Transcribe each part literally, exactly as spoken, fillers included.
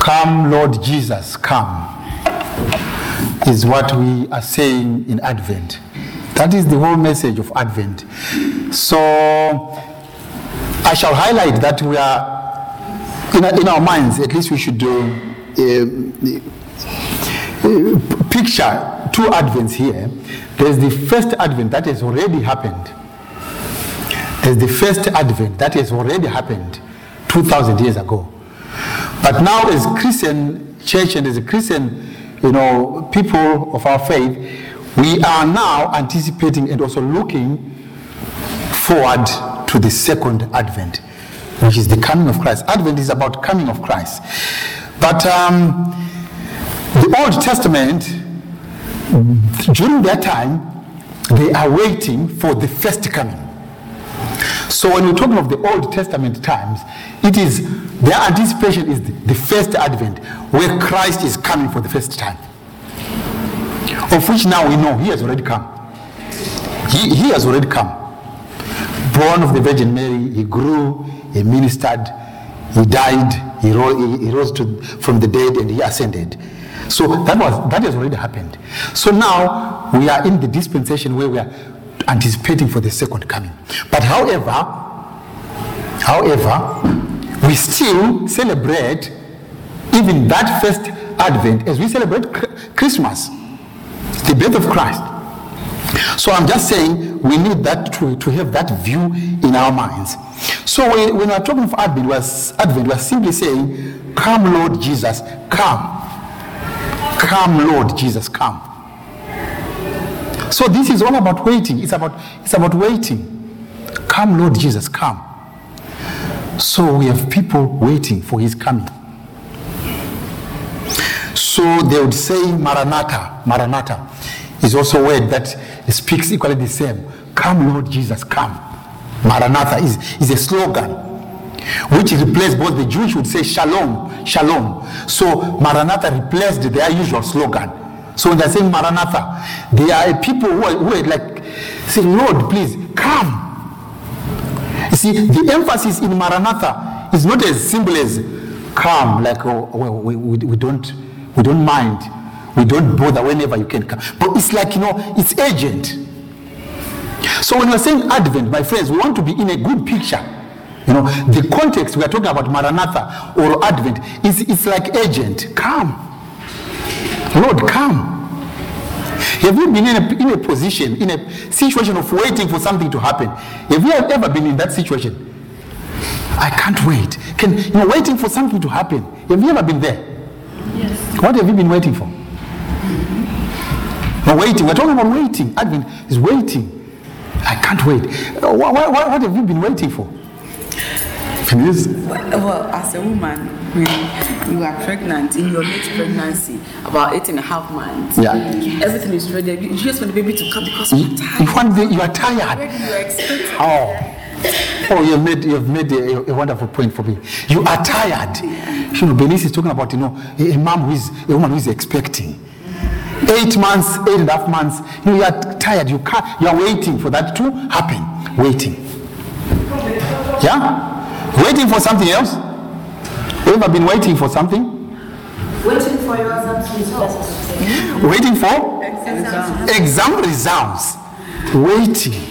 Come, Lord Jesus, come, is what we are saying in Advent. That is the whole message of Advent. So I shall highlight that we are, in our, in our minds, at least we should do, uh, uh, picture two Advents here. There's the first Advent that has already happened. There's the first Advent that has already happened two thousand years ago. But now as Christian church and as a Christian, you know, people of our faith, we are now anticipating and also looking forward to the second Advent, which is the coming of Christ. Advent is about coming of Christ. But um, the Old Testament, during that time, they are waiting for the first coming. So when we're talking of the Old Testament times, it is, their anticipation is the, the first Advent, where Christ is coming for the first time. Of which now we know he has already come. He, he has already come. Born of the Virgin Mary, he grew, he ministered, he died, he rose, he, he rose to, from the dead, and he ascended. So that was that has already happened. So now we are in the dispensation where we are anticipating for the second coming. But however, however, we still celebrate even that first Advent as we celebrate Christmas, the birth of Christ. So I'm just saying we need that to, to have that view in our minds. So we, when we're talking of Advent, we're, Advent, we're simply saying, come Lord Jesus, come. Come Lord Jesus, come. So this is all about waiting. It's about, it's about waiting. Come Lord Jesus, come. So we have people waiting for his coming. So they would say Maranatha. Maranatha is also a word that speaks equally the same. Come Lord Jesus, come. Maranatha is, is a slogan which replaced both the Jewish would say Shalom, Shalom. So Maranatha replaced their usual slogan. So when they're saying Maranatha, they are people who are, who are like saying, Lord, please come. You see, the emphasis in Maranatha is not as simple as come, like oh, well, we, we, we don't we don't mind, we don't bother whenever you can come. But it's like, you know, it's urgent. So when we're saying Advent, my friends, we want to be in a good picture. You know, the context we are talking about Maranatha or Advent is it's like urgent. Come, Lord, come. Have you been in a, in a position, in a situation of waiting for something to happen? Have you ever been in that situation? I can't wait. Can you know, waiting for something to happen? Have you ever been there? Yes. What have you been waiting for? Mm-hmm. No, waiting. We're talking about waiting. Advent is waiting. I can't wait. What, what, what have you been waiting for? Well, as a woman, when you are pregnant, in your next pregnancy, about eight and a half months, yeah. everything is ready. You just want the baby to come because you're tired. You, want the, you are tired. You are expecting. Oh. Oh, you've made you've made a, a wonderful point for me. You are tired. Yeah. You know, Bernice is talking about, you know, a, a mom who is a woman who is expecting. Eight months, eight and a half months. You know, you are tired. You can't. You are waiting for that to happen. Waiting. Yeah. Waiting for something else? You ever been waiting for something? Waiting for your exam results. Waiting for? Exam, exam results. Waiting.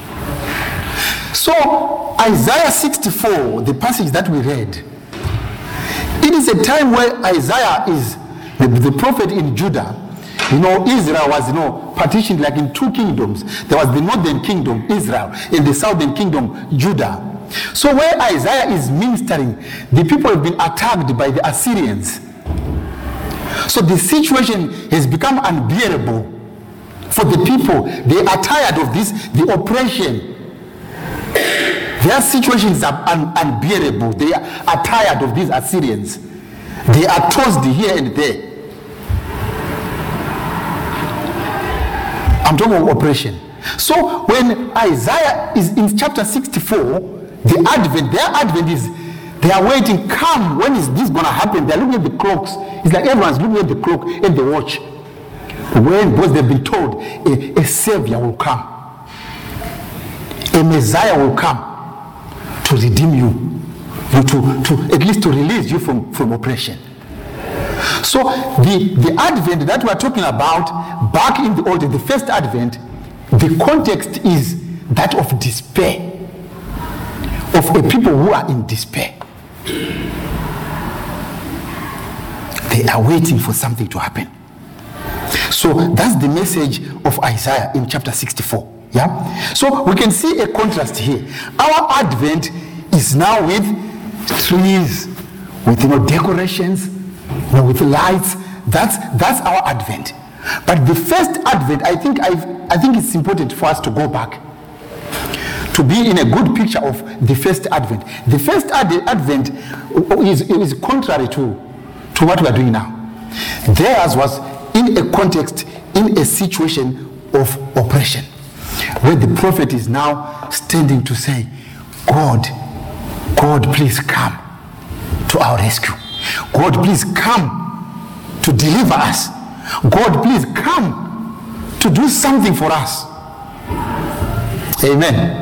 So, Isaiah sixty-four, the passage that we read, it is a time where Isaiah is the, the prophet in Judah. You know, Israel was, you know, partitioned like in two kingdoms. There was the northern kingdom, Israel, and the southern kingdom, Judah. So where Isaiah is ministering, the people have been attacked by the Assyrians. So the situation has become unbearable for the people. They are tired of this, the oppression. Their situations are un- unbearable. They are, are tired of these Assyrians. They are tossed here and there. I'm talking about oppression. So when Isaiah is in chapter sixty-four, the Advent, their Advent is, they are waiting, come, when is this going to happen? They're looking at the clocks. It's like everyone's looking at the clock and the watch. When, because they've been told, a, a Savior will come. A Messiah will come to redeem you, to, to, at least to release you from, from oppression. So the, the Advent that we are talking about back in the Old, the first Advent, the context is that of despair, of a people who are in despair. They are waiting for something to happen. So that's the message of Isaiah in chapter sixty-four. Yeah. So we can see a contrast here. Our Advent is now with trees, with you know decorations, you know, with lights. That's that's our Advent. But the first Advent, I think I've, I think it's important for us to go back to be in a good picture of the first Advent. The first ad- Advent is, is contrary to, to what we are doing now. Theirs was in a context, in a situation of oppression, where the prophet is now standing to say, God, God, please come to our rescue. God, please come to deliver us. God, please come to do something for us. Amen.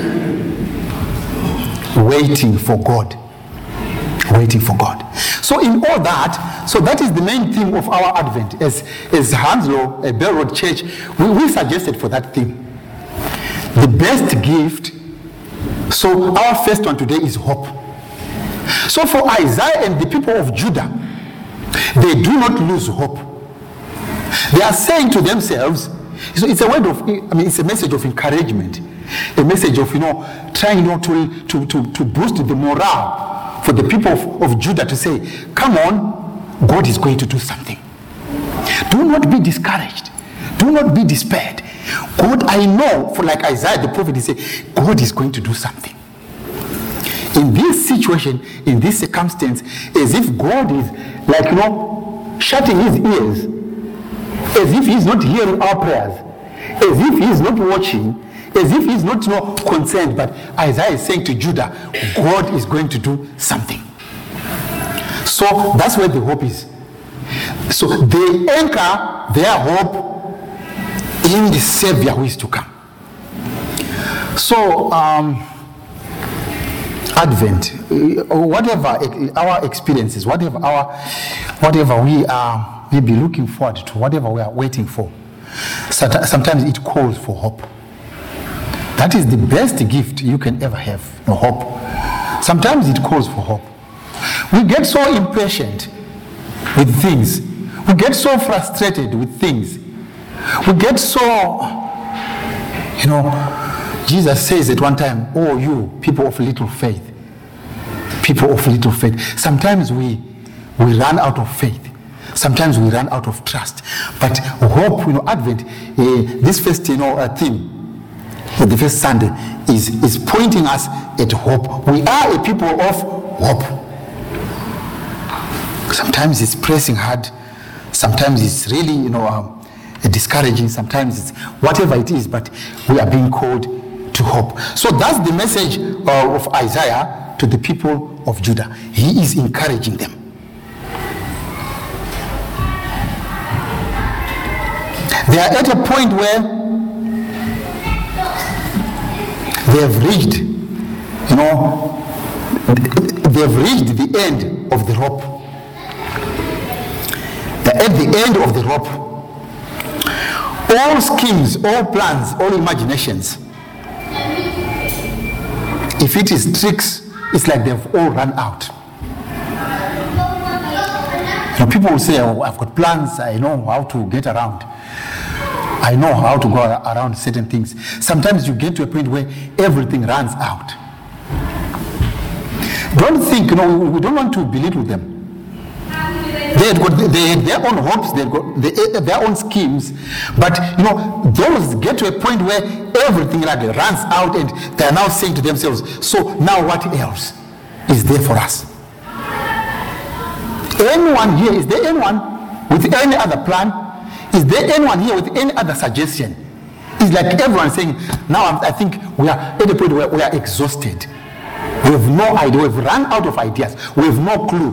Waiting for God. Waiting for God. So in all that, so that is the main theme of our Advent. As, as Hanslow, a Bell Road Church, we, we suggested for that theme. The best gift, so our first one today is hope. So for Isaiah and the people of Judah, they do not lose hope. They are saying to themselves, so it's a word of, I mean, it's a message of encouragement, a message of, you know, trying, you know, to, to, to, to boost the morale for the people of, of Judah to say, come on, God is going to do something. Do not be discouraged. Do not be despaired. God, I know, for like Isaiah the prophet, he said, God is going to do something. In this situation, in this circumstance, as if God is like, you know, shutting his ears, as if he's not hearing our prayers, as if he's not watching, as if he's not, you know, concerned. But Isaiah is saying to Judah, God is going to do something. So that's where the hope is. So they anchor their hope in the Savior who is to come. So um, Advent, whatever our experiences, whatever our, whatever we are maybe looking forward to, whatever we are waiting for, sometimes it calls for hope. That is the best gift you can ever have, no hope. Sometimes it calls for hope. We get so impatient with things. We get so frustrated with things. We get so, you know, Jesus says at one time, oh, you people of little faith, people of little faith. Sometimes we, we run out of faith. Sometimes we run out of trust. But hope, you know, Advent, uh, this first, you know, uh, theme, uh, the first Sunday, is, is pointing us at hope. We are a people of hope. Sometimes it's pressing hard. Sometimes it's really, you know, um, discouraging. Sometimes it's whatever it is, but we are being called to hope. So that's the message uh, of Isaiah to the people of Judah. He is encouraging them. They are at a point where they have reached, you know, they have reached the end of the rope. They're at the end of the rope. All schemes, all plans, all imaginations, if it is tricks, it's like they've all run out. You know, people will say, oh, I've got plans, I know how to get around. I know how to go around certain things. Sometimes you get to a point where everything runs out. Don't think, you know, we don't want to belittle them. They had, got, they had their own hopes, they had got their own schemes, but you know, those get to a point where everything like runs out, and they are now saying to themselves, so now what else is there for us? Anyone here, is there anyone with any other plan? Is there anyone here with any other suggestion? It's like everyone saying, now I think we are at a point where we are exhausted. We have no idea, we've run out of ideas, we have no clue.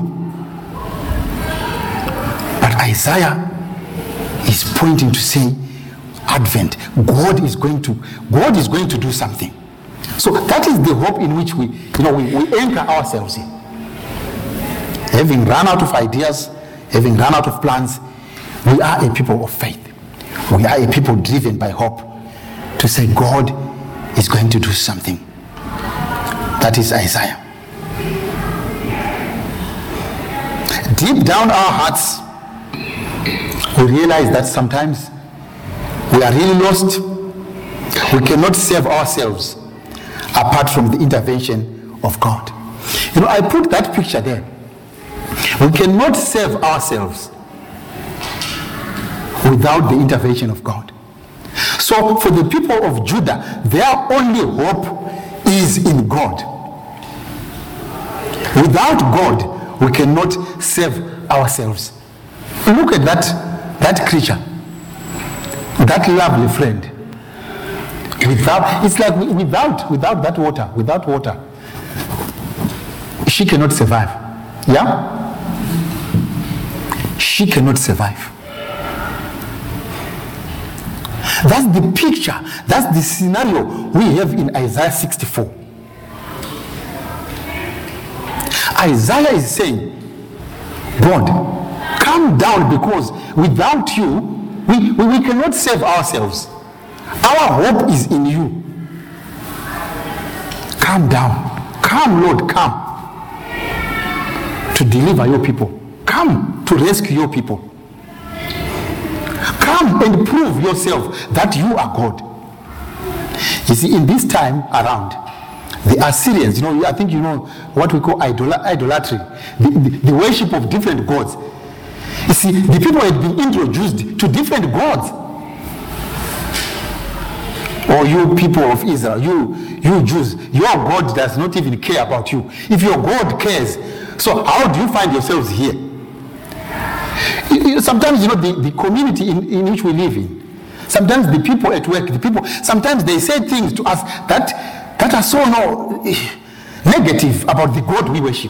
But Isaiah is pointing to say, Advent, God is going to, God is going to do something. So that is the hope in which we, you know, we, we anchor ourselves in. Having run out of ideas, having run out of plans, we are a people of faith. We are a people driven by hope to say God is going to do something. That is Isaiah. Deep down our hearts, we realize that sometimes we are really lost. We cannot save ourselves apart from the intervention of God. You know, I put that picture there. We cannot save ourselves without the intervention of God. So for the people of Judah, their only hope is in God. Without God, we cannot save ourselves. Look at that, that creature, that lovely friend. Without, it's like without, without that water, without water, she cannot survive. Yeah? She cannot survive. That's the picture, that's the scenario we have in Isaiah sixty-four. Isaiah is saying, God, come down, because without you, we, we, we cannot save ourselves. Our hope is in you. Come down. Come, Lord, come to deliver your people. Come to rescue your people. Come and prove yourself that you are God. You see, in this time around, the Assyrians, you know, I think you know what we call idol- idolatry, the, the, the worship of different gods. You see, the people had been introduced to different gods. Or you people of Israel, you, you Jews, your God does not even care about you. If your God cares, so how do you find yourselves here? Sometimes, you know, the, the community in, in which we live in, sometimes the people at work, the people, sometimes they say things to us that, that are so no, negative about the God we worship.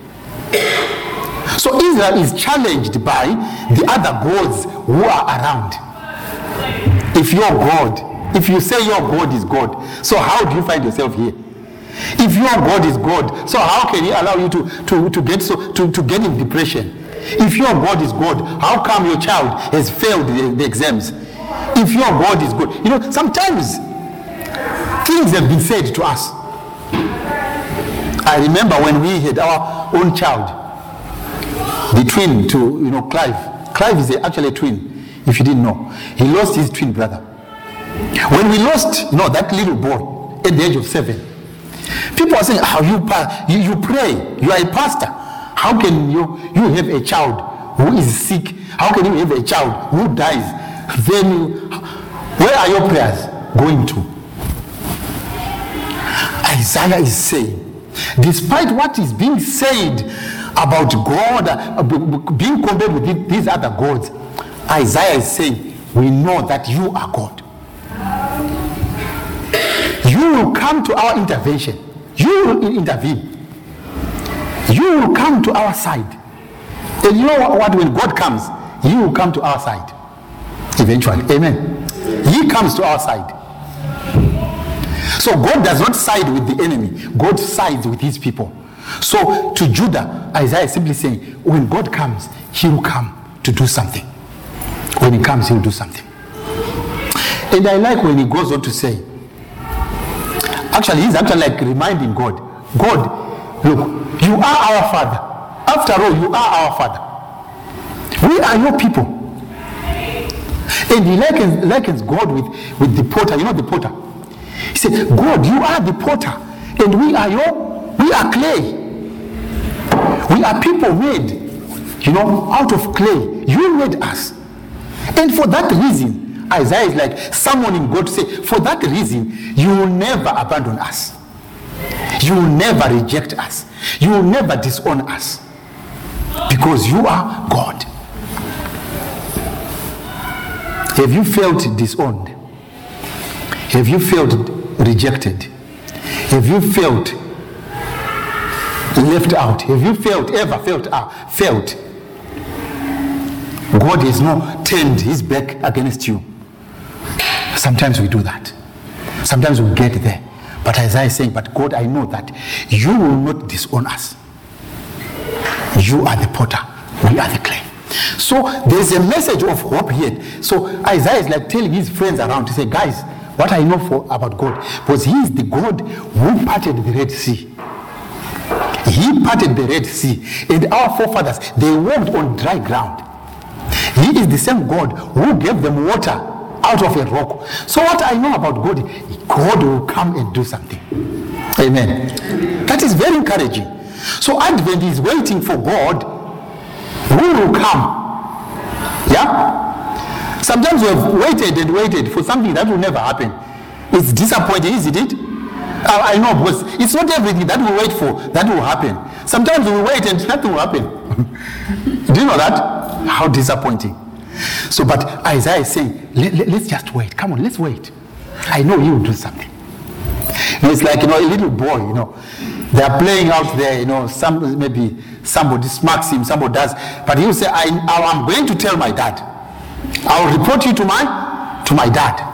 So Israel is challenged by the other gods who are around. If your God, if you say your God is God, so how do you find yourself here? If your God is God, so how can he allow you to, to, to get so to, to get in depression? If your God is God, how come your child has failed the, the exams? If your God is God, you know, sometimes things have been said to us. I remember when we had our own child, the twin to, you know, Clive. Clive is actually a twin, if you didn't know. He lost his twin brother. When we lost, you know, that little boy at the age of seven, people are saying, how you, you, you pray, you are a pastor. How can you, you have a child who is sick? How can you have a child who dies? Then, where are your prayers going to? Isaiah is saying, despite what is being said about God, uh, being compared with these other gods, Isaiah is saying, we know that you are God. You will come to our intervention. You will intervene. You will come to our side. And you know what? When God comes, he will come to our side. Eventually. Amen. He comes to our side. So God does not side with the enemy. God sides with his people. So to Judah, Isaiah is simply saying, when God comes, he will come to do something. When he comes, he will do something. And I like when he goes on to say, actually, he's actually like reminding God, God, look, you are our Father. After all, you are our Father. We are your people. And he likens, likens God with, with the potter. You know the potter? He said, God, you are the potter. And we are your, we are clay. We are people made, you know, out of clay. You made us. And for that reason, Isaiah is like summoning God to say, for that reason, you will never abandon us. You will never reject us. You will never disown us. Because you are God. Have you felt disowned? Have you felt rejected? Have you felt left out? Have you felt ever felt uh, felt God has not turned his back against you? Sometimes we do that. Sometimes we get there. But Isaiah is saying, but God, I know that you will not disown us. You are the potter. We are the clay. So there's a message of hope here. So Isaiah is like telling his friends around to say, guys, what I know for about God was he is the God who parted the Red Sea. He parted the Red Sea, and our forefathers, they walked on dry ground. He is the same God who gave them water out of a rock. So what I know about God, God will come and do something. Amen. That is very encouraging. So Advent is waiting for God who will come. Yeah? Sometimes we have waited and waited for something that will never happen. It's disappointing, isn't it? I, I know, because it's not everything that we wait for that will happen. Sometimes we wait and nothing will happen. Do you know that? How disappointing. So, but Isaiah is saying, let, let, let's just wait. Come on, let's wait. I know you will do something. You know, it's like, you know, a little boy, you know, they are playing out there, you know, some, maybe somebody smacks him, somebody does, but he will say, I, I'm going to tell my dad. I'll report you to my, to my dad.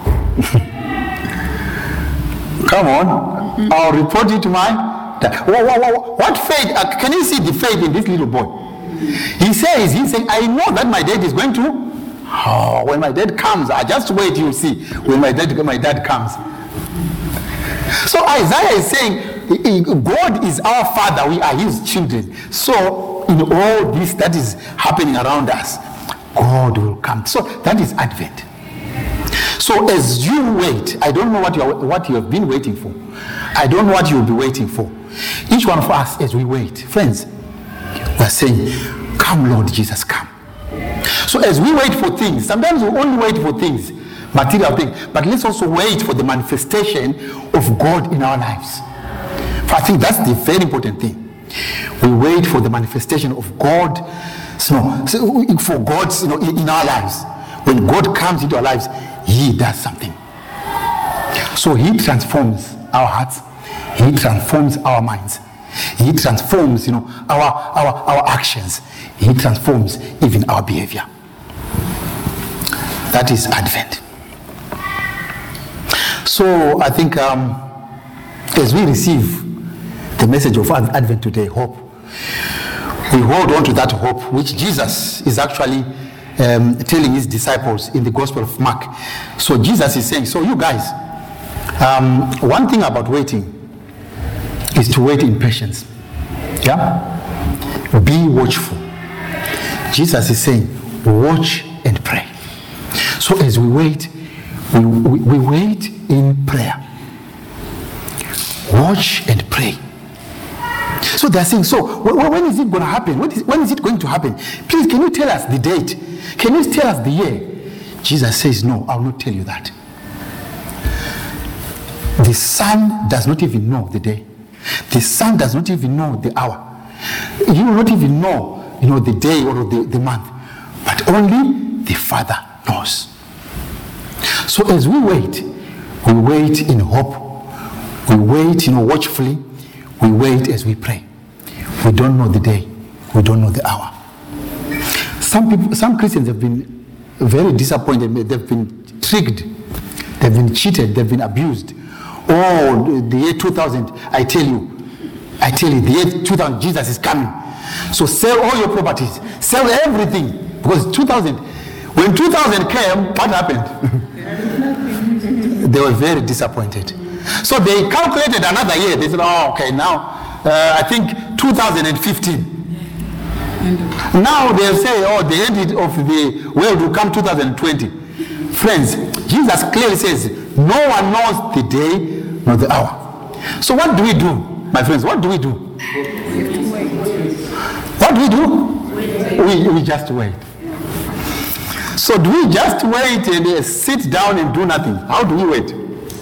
Come on, I'll report you to my dad. What, what, what faith, uh, can you see the faith in this little boy? He says, he's saying, I know that my dad is going to, oh, when my dad comes, I just wait, you'll see, when my dad, my dad comes. So Isaiah is saying, God is our father, we are his children. So in all this that is happening around us, God will come. So that is Advent. So as you wait, I don't know what you are, what you have been waiting for. I don't know what you will be waiting for. Each one of us, as we wait, friends, we are saying, come Lord Jesus, come. So as we wait for things, sometimes we only wait for things, material things, but let's also wait for the manifestation of God in our lives. I think that's the very important thing. We wait for the manifestation of God, no, for God's, you know, in our lives. When God comes into our lives, he does something. So he transforms our hearts, he transforms our minds, he transforms, you know, our, our, our actions, he transforms even our behavior. That is Advent. So I think um, as we receive the message of Advent today, hope, we hold on to that hope which Jesus is actually um, telling his disciples in the Gospel of Mark. So Jesus is saying, so you guys, um, one thing about waiting is to wait in patience. Yeah? Be watchful. Jesus is saying, watch and pray. So as we wait, we, we, we wait in prayer. Watch and pray. So they're saying, so when is it going to happen? When is, when is it going to happen? Please, can you tell us the date? Can you tell us the year? Jesus says, no, I will not tell you that. The Son does not even know the day. The Son does not even know the hour. You will not even know, you know, the day or the, the month. But only the Father knows. So as we wait, we wait in hope. We wait, you know, watchfully. We wait as we pray. We don't know the day. We don't know the hour. Some people, some Christians have been very disappointed. They've been tricked. They've been cheated. They've been abused. Oh, the year two thousand, I tell you, I tell you, the year two thousand, Jesus is coming. So sell all your properties. Sell everything. Because two thousand, when two thousand came, what happened? They were very disappointed. So they calculated another year. They said, oh, okay, now, uh, I think two thousand fifteen. Now they say, oh, the end of the world will come two thousand twenty. Friends, Jesus clearly says, no one knows the day nor the hour. So what do we do, my friends? What do we do? What do we do? We, we just wait. So do we just wait and uh, sit down and do nothing? How do we wait?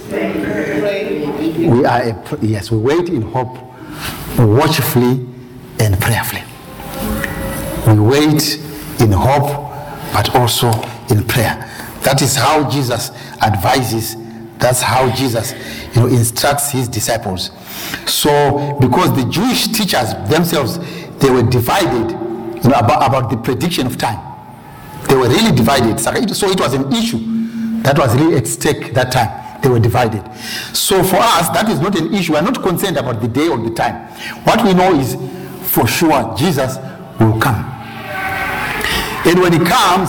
We are a, yes, we wait in hope, watchfully and prayerfully. We wait in hope, but also in prayer. That is how Jesus advises. That's how Jesus, you know, instructs his disciples. So, because the Jewish teachers themselves, they were divided, you know, about, about the prediction of time. They were really divided. So it was an issue that was really at stake that time. They were divided. So for us, that is not an issue. We are not concerned about the day or the time. What we know is, for sure, Jesus will come. And when he comes,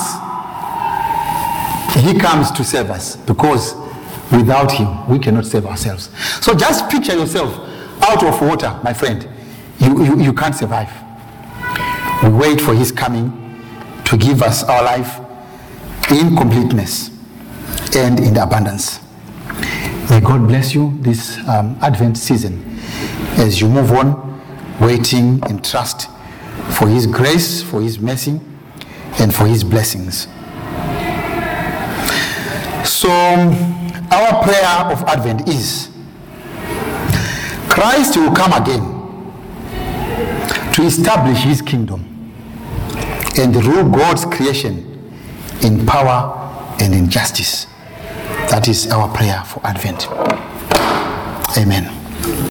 he comes to save us, because without him, we cannot save ourselves. So just picture yourself out of water, my friend. You, you, you can't survive. We wait for his coming to give us our life in completeness and in abundance. May God bless you this um, Advent season as you move on, waiting in trust for his grace, for his mercy, and for his blessings. So our prayer of Advent is, Christ will come again to establish his kingdom and rule God's creation in power and in justice. That is our prayer for Advent. Amen.